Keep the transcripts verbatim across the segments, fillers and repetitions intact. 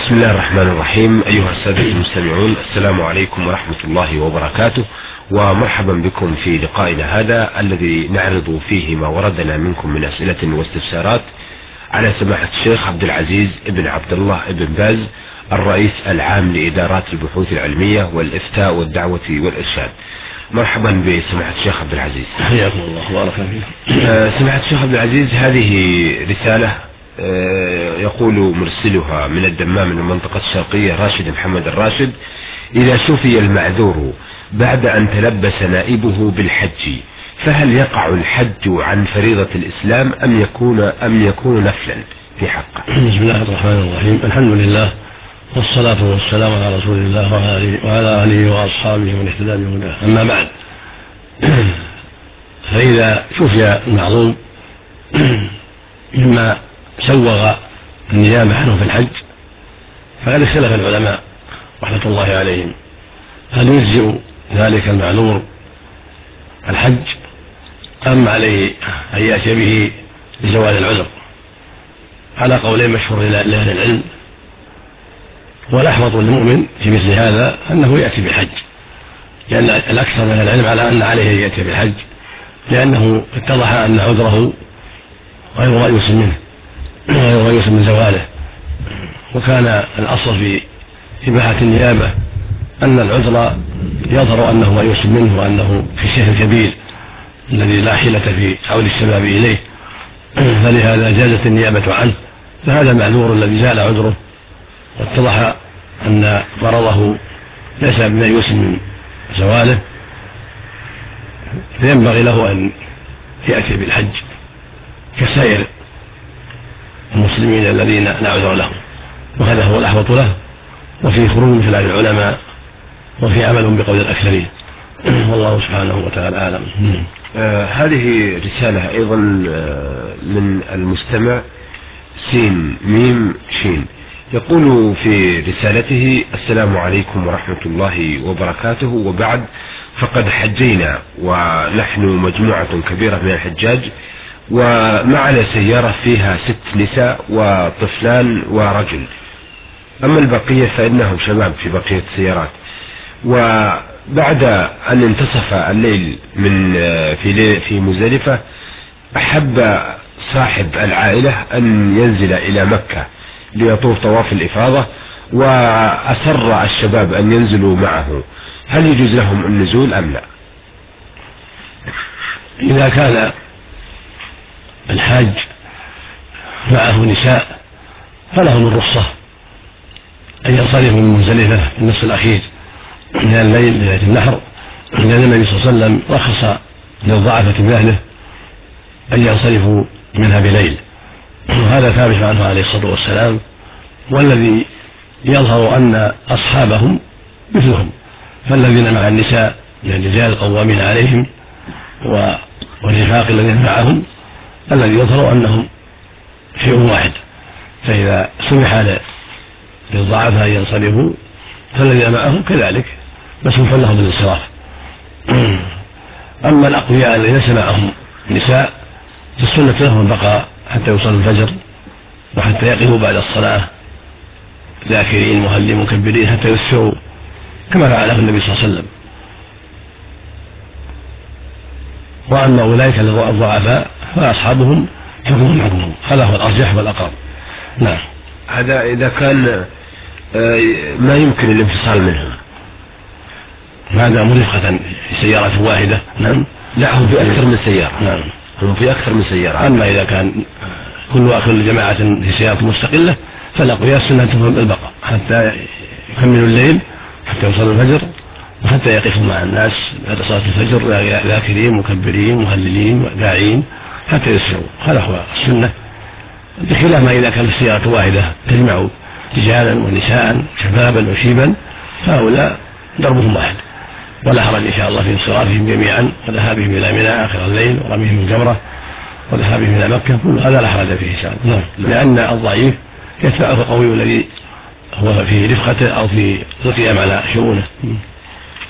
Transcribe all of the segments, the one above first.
بسم الله الرحمن الرحيم. أيها السادة المستمعون، السلام عليكم ورحمة الله وبركاته، ومرحبا بكم في لقائنا هذا الذي نعرض فيه ما وردنا منكم من أسئلة واستفسارات على سماحة الشيخ عبد العزيز ابن عبد الله ابن باز، الرئيس العام لإدارات البحوث العلمية والإفتاء والدعوة والإرشاد. مرحبا بسماحة الشيخ عبد العزيز. حياكم الله وبارك فيكم. أه سماحة الشيخ عبد العزيز، هذه رسالة أه يقول مرسلها من الدمام من المنطقة الشرقية راشد محمد الراشد: إذا شفي المعذور بعد أن تلبس نائبه بالحج فهل يقع الحج عن فريضة الإسلام أم يكون أم يكون نفلا في حقه؟ بسم الله الرحمن الرحيم. الحمد لله والصلاة والسلام على رسول الله وعلى آله وأصحابه ومن اهتدى بهداه. أما بعد، فإذا شفي المعظوم مما سوغ النيابة عنه في الحج فقد اختلف العلماء رحمة الله عليهم هل يجزئ ذلك المعذور الحج أم عليه أن يأتي به لزوال العذر، على قولين مشهور لأهل العلم. والأحوط للمؤمن في مثل هذا أنه يأتي بالحج، لأن الأكثر من العلم على أن عليه أن يأتي بالحج، لأنه اتضح أن عذره غير مأيوس منه غير مأيوس من زواله. وكان الأصل في إباحة النيابة أن العذر يظهر أنه مأيوس منه وأنه في الشيخ الكبير الذي لا حيلة في عود الشباب إليه، فلهذا جازت النيابة عنه. فهذا المعذور الذي زال عذره واتضح أن مرضه ليس بمأيوس من زواله فينبغي له أن يأتي بالحج كسائر المسلمين الذين لا عذر لهم، وهذا هو الأحوط له، وفي خروج مثل هذه العلماء وفي عمل بقول الأكثرين، والله سبحانه وتعالى أعلم. آه هذه رسالة أيضا آه من المستمع سين ميم شين، يقول في رسالته: السلام عليكم ورحمة الله وبركاته، وبعد، فقد حجينا ونحن مجموعة كبيرة من الحجاج، ومعنا سيارة فيها ست نساء وطفلان ورجل، أما البقية فإنهم شباب في بقية السيارات. وبعد أن انتصف الليل من في في مزدلفة أحب صاحب العائلة أن ينزل إلى مكة ليطوف طواف الإفاضة، وأسر الشباب أن ينزلوا معه، هل يجوز لهم النزول أم لا؟ إذا كان الحاج معه نساء فلهم الرخصة أن ينصرفوا من مزدلفة في النصف الأخير من الليل ليلة النحر، لأن النبي صلى الله عليه وسلم رخص للضعفة من أهله أن ينصرفوا منها بليل، وهذا ثابت عنه عليه الصلاة والسلام. والذي يظهر أن أصحابهم مثلهم، فالذين مع النساء من الرجال القوامين عليهم والرفاق الذين معهم الذي يظهر أنهم شيء واحد، فإذا سمح للضعفاء أن ينصرفوا فالذين معهم كذلك مسموح لهم بالانصراف. أما الأقوياء الذين ليس معهم نساء فالسنة لهم البقاء حتى يصلوا الفجر وحتى يقفوا بعد الصلاة ذاكرين مهلين مكبرين حتى يسفروا كما فعله النبي صلى الله عليه وسلم. وأما أولئك الضعفاء فأصحابهم حكمهم حكمهم، هذا هو الأرجح والأقرب. نعم. هذا إذا كان ما يمكن الانفصال منهم، هذا مرفقة في سيارة واحدة. نعم. لا، هم في أكثر من سيارة. نعم. هم في أكثر من سيارة. أما إذا كان كل كل جماعة في سيارة مستقلة فالأقوياء سنتهم البقاء حتى يكملوا الليل حتى يوصلوا الفجر وحتى يقفوا مع الناس بعد صلاة الفجر ذاكرين مكبرين مهللين داعين حتى يسروا. هذا هو السنة، بخلاف ما إذا كانت السيارة واحدة تجمع رجالا ونساء شبابا وشيبا فهؤلاء دربهم واحد، ولا حرج إن شاء الله في انصرافهم جميعا وذهابهم إلى منى آخر الليل ورميهم الجمرة وذهابهم إلى مكة، كل هذا لا حرج فيه إن شاء الله، لأن الضعيف يتبعه القوي الذي هو في رفقته أو في القيام على شؤونه.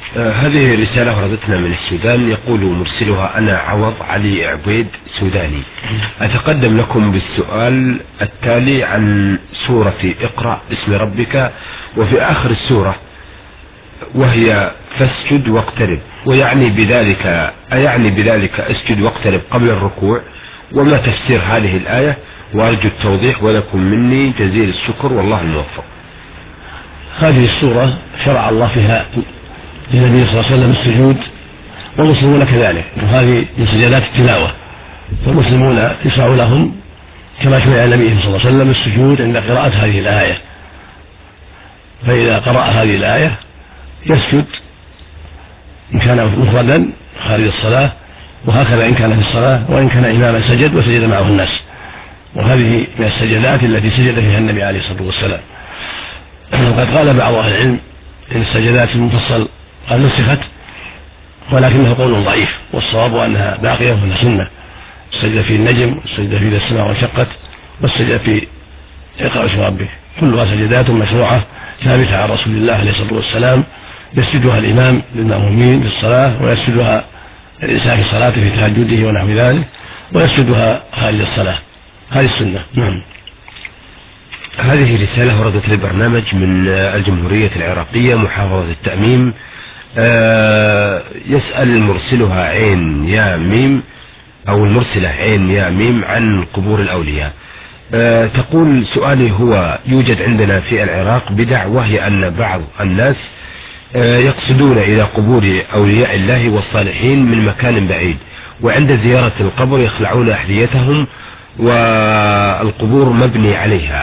آه هذه رسالة وردتنا من السودان، يقول مرسلها: أنا عوض علي عبيد سوداني، أتقدم لكم بالسؤال التالي عن سورة اقرأ باسم ربك، وفي آخر السورة وهي فاسجد واقترب، ويعني بذلك أيعني بذلك اسجد واقترب قبل الركوع؟ وما تفسير هذه الآية؟ وأرجو التوضيح ولكم مني جزيل الشكر والله الموفق. هذه السورة شرع الله فيها للنبي صلى الله عليه وسلم السجود، والمسلمون كذلك، وهذه من سجدات التلاوة، فالمسلمون يشرع لهم كما شرع النبي صلى الله عليه وسلم السجود عند قراءة هذه الآية. فإذا قرأ هذه الآية يسجد إن كان مفردا خارج الصلاة، وهكذا إن كان في الصلاة، وإن كان إماما سجد وسجد معه الناس. وهذه من السجدات التي سجد فيها النبي عليه الصلاة والسلام. وقد قال بعض أهل العلم إن السجدات المفصل قد نسخت، ولكنه قول ضعيف، والصواب أنها باقية وأنها سنة. السجدة في النجم، والسجدة في إذا السماء وانشقت، والسجدة في اقرأ باسم ربك، كلها سجدات مشروعة ثابتة عن رسول الله عليه الصلاة والسلام، يسجدها الإمام للمأمومين في الصلاة، ويسجدها الإنسان في الصلاة في تهجده ونحو ذلك، ويسجدها خارج الصلاة. هذه السنة. نعم. هذه رسالة وردت للبرنامج من الجمهورية العراقية محافظة التأميم. آه يسأل مرسلها عين يا ميم أو المرسلة عين يا ميم عن قبور الأولياء. آه تقول: سؤالي هو: يوجد عندنا في العراق بدع، وهي أن بعض الناس آه يقصدون إلى قبور أولياء الله والصالحين من مكان بعيد، وعند زيارة القبر يخلعون أحذيتهم والقبور مبني عليها.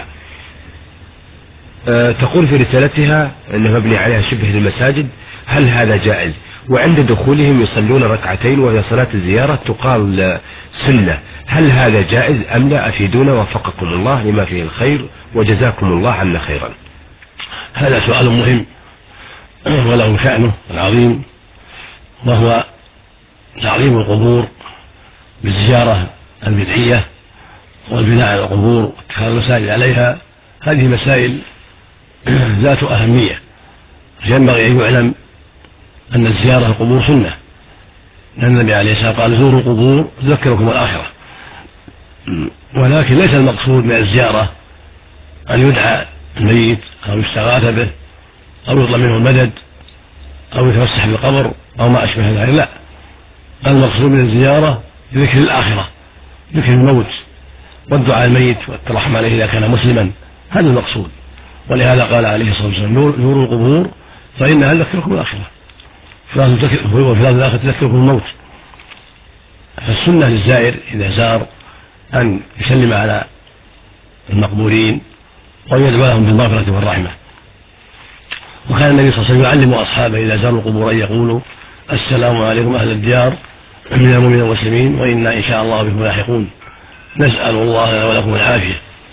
أه تقول في رسالتها أنه مبني عليها شبه المساجد، هل هذا جائز؟ وعند دخولهم يصلون ركعتين وهي صلاة الزيارة تقال سنة، هل هذا جائز أم لا؟ أفيدونا وفقكم الله لما فيه الخير وجزاكم الله عنا خيرا. هذا سؤال مهم وله شأنه العظيم، وهو تعظيم القبور بالزيارة البدعية والبناء على القبور واتخاذ المساجد عليها. هذه مسائل ذات أهمية، ينبغي أن يعلم أن الزيارة القبور سنة، لأن النبي عليه الصلاة والسلام قال: زوروا القبور تذكركم الآخرة. ولكن ليس المقصود من الزيارة أن يدعى الميت أو يستغاث به أو يطلب منه المدد أو يتفسح بالقبر أو ما أشبه ذلك، لا، المقصود من الزيارة ذكر الآخرة، ذكر الموت والدعاء الميت والترحم عليه إذا كان مسلما، هذا المقصود. ولهذا قال عليه الصلاة والسلام: زوروا القبور فإنها تذكركم الآخرة، وفي لفظ الآخر تذكركم الموت. فالسنة للزائر إذا زار أن يسلم على المقبورين ويدعو لهم بالمغفرة والرحمة. وكان النبي صلى الله عليه وسلم يعلم أصحابه إذا زاروا القبور أن يقولوا: السلام عليكم أهل الديار من المؤمنين والمسلمين، وإنا إن شاء الله بكم لاحقون، نسأل الله ولكم العافية.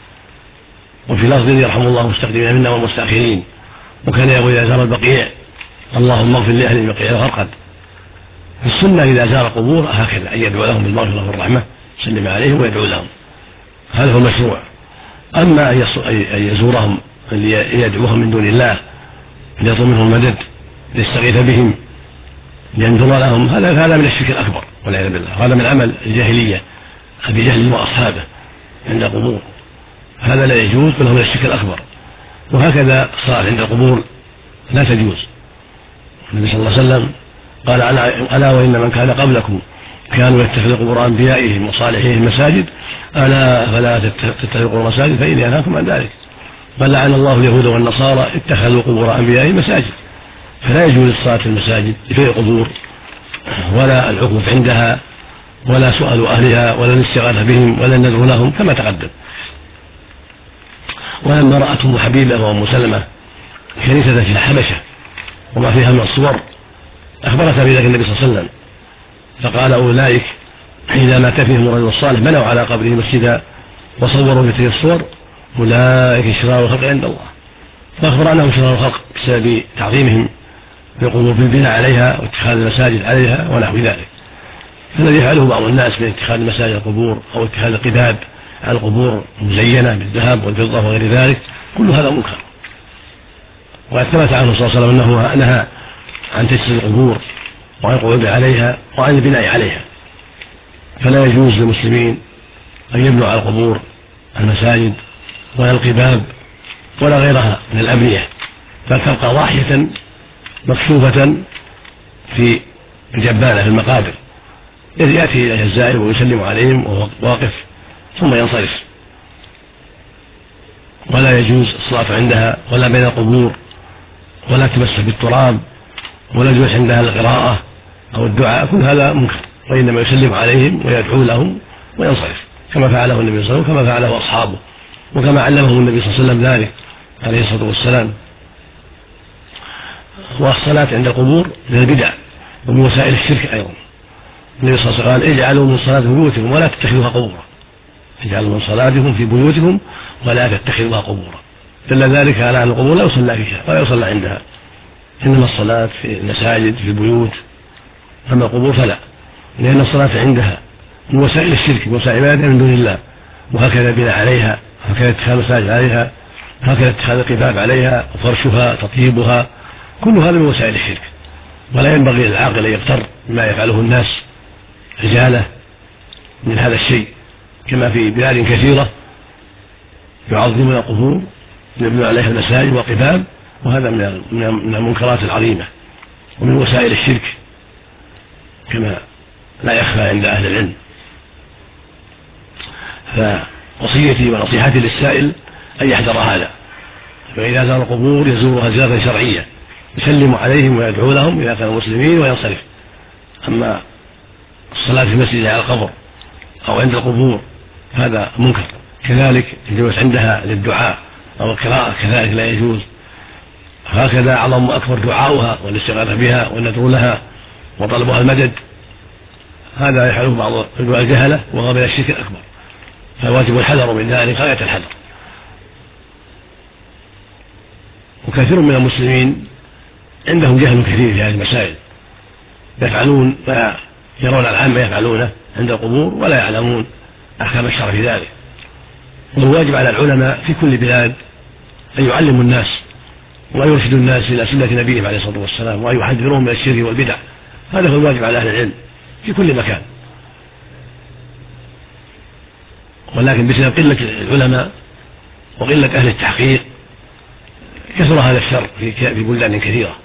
وفي لفظ: يرحم الله المستقدمين منا والمستأخرين. وكان يقول إذا زار البقيع: اللهم اغفر لأهل البقيع الغرقد. السنة إذا زار القبور هكذا، أن يدعو لهم بالمغفرة والرحمة، يسلم عليهم ويدعو لهم، هذا هو المشروع. أما أن يزورهم ليدعوهم من دون الله، ليطلب منهم المدد، ليستغيث بهم، لينذر لهم، هذا هذا من الشرك الأكبر والعياذ بالله، هذا من عمل الجاهلية أبي جهل وأصحابه عند القبور، هذا لا يجوز، بل هو من الشرك الأكبر. وهكذا الصلاة عند القبور لا تجوز. النبي صلى الله عليه وسلم قال: ألا وإن من كان قبلكم كانوا يتخذوا قبور أنبيائهم وصالحيهم مساجد، ألا فلا تتخذوا قبور مساجد فإني أنهاكم عن ذلك. بل لعن الله اليهود والنصارى اتخذوا قبور أنبيائهم مساجد. فلا يجوز الصلاة في المساجد في القبور، ولا العكوف عندها، ولا سؤال أهلها، ولا الاستغاثة بهم، ولا النذر لهم كما تقدم. ولما رأت أم حبيبة وأم سلمة كنيسة في الحبشة وما فيها من الصور أخبرتها بذلك النبي صلى الله عليه وسلم، فقال: أولئك إذا مات فيهم الرجل الصالح بنوا على قبره مسجدا وصوروا في تلك الصور، أولئك شرار الخلق عند الله. فأخبر أنهم شرار الخلق بسبب تعظيمهم بالقبور بالبناء عليها واتخاذ المساجد عليها ونحو ذلك. فالذي يفعله بعض الناس من اتخاذ مساجد القبور أو اتخاذ القباب على القبور مزينة بالذهب والفضة وغير ذلك، كل هذا منكر. وقد ثبت عنه صلى الله عليه وسلم أنه نهى عن تجسيد القبور وعن القعود عليها وعن البناء عليها، فلا يجوز للمسلمين أن يبنوا على القبور المساجد ولا القباب ولا غيرها من الأبنية، بل تبقى ضاحية مكشوفة في الجبانة في المقابر، إذ يأتي إليها الزائر ويسلم عليهم وهو واقف ثم ينصرف. ولا يجوز الصلاة عندها ولا بين القبور، ولا تمسح بالتراب، ولا يجوز عندها القراءة أو الدعاء، كل هذا منكر، وإنما يسلم عليهم ويدعو لهم وينصرف كما فعله النبي صلى الله عليه وسلم كما فعله أصحابه وكما علمه النبي صلى الله عليه وسلم ذلك عليه الصلاة والسلام. والصلاة عند القبور من البدع ومن وسائل الشرك أيضا. النبي صلى الله عليه وسلم قال اجعلوا من صلاة بيوتكم ولا تتخذوها قبورا، اجعلوا من صلاتكم في بيوتكم ولا تتخذوها قبورا، دل ذلك على أن القبور لا يصلى فيها ولا يصلى عندها، إنما الصلاة في المساجد في البيوت، أما القبور فلا، لأن الصلاة عندها من وسائل الشرك ووسائل عبادة من دون الله، وهكذا البناء عليها، وهكذا اتخاذ المساجد عليها، وهكذا اتخاذ القباب عليها وفرشها تطيبها، كل هذا من وسائل الشرك. ولا ينبغي للعاقل أن يغتر بما يفعله الناس رجاله من هذا الشيء، كما في بلاد كثيرة يعظمون القبور يبنون عليها المساجد والقباب، وهذا من المنكرات العظيمة ومن وسائل الشرك كما لا يخفى عند أهل العلم. فوصيتي ونصيحتي للسائل أن يحذر هذا، فإذا زار القبور يزورها زيارة شرعية يسلم عليهم ويدعو لهم إذا كانوا مسلمين وينصرف. أما الصلاة في المسجد على القبر أو عند القبور هذا منكر. كذلك الجلوس عندها للدعاء أو القراءة كذلك لا يجوز، هكذا أعظم أكبر دعاؤها والاستغاثة بها والندعو لها وطلبها المدد، هذا يفعله بعض الجهلة وهو من الشرك الأكبر، فالواجب الحذر من ذلك غاية الحذر. وكثير من المسلمين عندهم جهل كثير في هذه المسائل، يفعلون ما يرون العامة يفعلونه عند القبور ولا يعلمون أحكام الشرع في ذلك. والواجب على العلماء في كل بلاد أن يعلموا الناس ويرشدوا الناس إلى سنة نبيهم عليه الصلاة والسلام وأن يحذروهم من الشرك والبدع، هذا هو الواجب على أهل العلم في كل مكان. ولكن بسبب قلة العلماء وقلة أهل التحقيق كثر هذا الشر في بلدان كثيرة،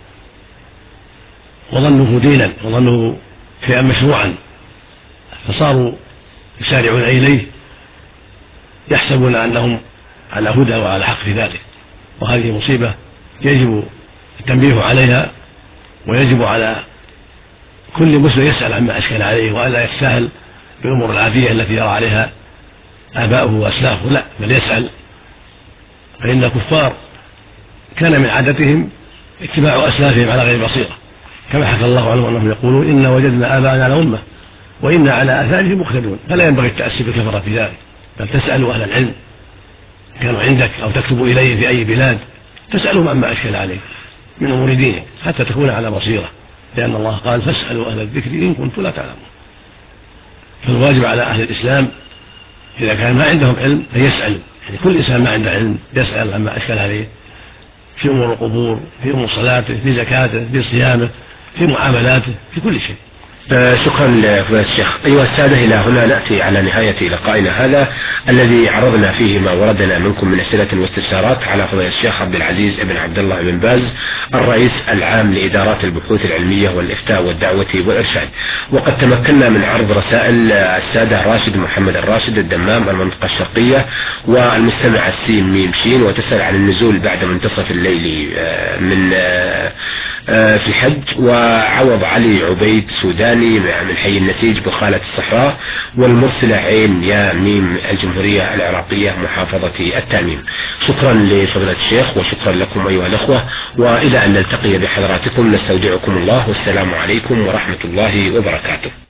وظنه دينا وظنه شيئا مشروعا، فصاروا يسارعون إليه يحسبون أنهم على هدى وعلى حق في ذلك، وهذه مصيبة يجب التنبيه عليها، ويجب على كل مسلم يسأل عما أشكل عليه وألا يتساهل بالأمور العادية التي يرى عليها آباؤه وأسلافه، لا بل يسأل، فإن الكفار كان من عادتهم اتباع أسلافهم على غير بصيرة، كما حكى الله عنهم أنهم يقولون إنا وجدنا آباءنا على أمة وإنا على آثارهم مقتدون، فلا ينبغي التأسي بالكفرة في ذلك، بل تسألوا أهل العلم كانوا عندك أو تكتبوا إليه في أي بلاد تسألهم عما أشكل عليه من أمور دينه حتى تكون على بصيرة، لأن الله قال فاسألوا أهل الذكر إن كنتم لا تعلمون. فالواجب على أهل الإسلام إذا كان ما عندهم علم أن يسألوا، يعني كل إنسان ما عنده علم يسأل عما أشكل عليه في أمور القبور، في أمور صلاته، في زكاته، في صيامه، في معاملاته، في كل شيء. شكرا لفضيلة الشيخ. أيها السادة، إلى هنا نأتي على نهاية لقائنا هذا الذي عرضنا فيه ما وردنا منكم من أسئلة واستفسارات على فضيلة الشيخ عبد العزيز بن عبد الله بن باز الرئيس العام لإدارات البحوث العلمية والإفتاء والدعوة والإرشاد. وقد تمكنا من عرض رسائل السادة راشد محمد الراشد الدمام المنطقة الشرقية، والمستمع السين ميم شين وتسأل عن النزول بعد منتصف الليل من في الحج، وعوض علي عبيد سوداني من حي النسيج بخالة الصحراء، والمرسلة عين يا ميم الجمهورية العراقية محافظة التاميم. شكرا لفضيلة الشيخ وشكرا لكم أيها الأخوة، وإلى أن نلتقي بحضراتكم نستودعكم الله، والسلام عليكم ورحمة الله وبركاته.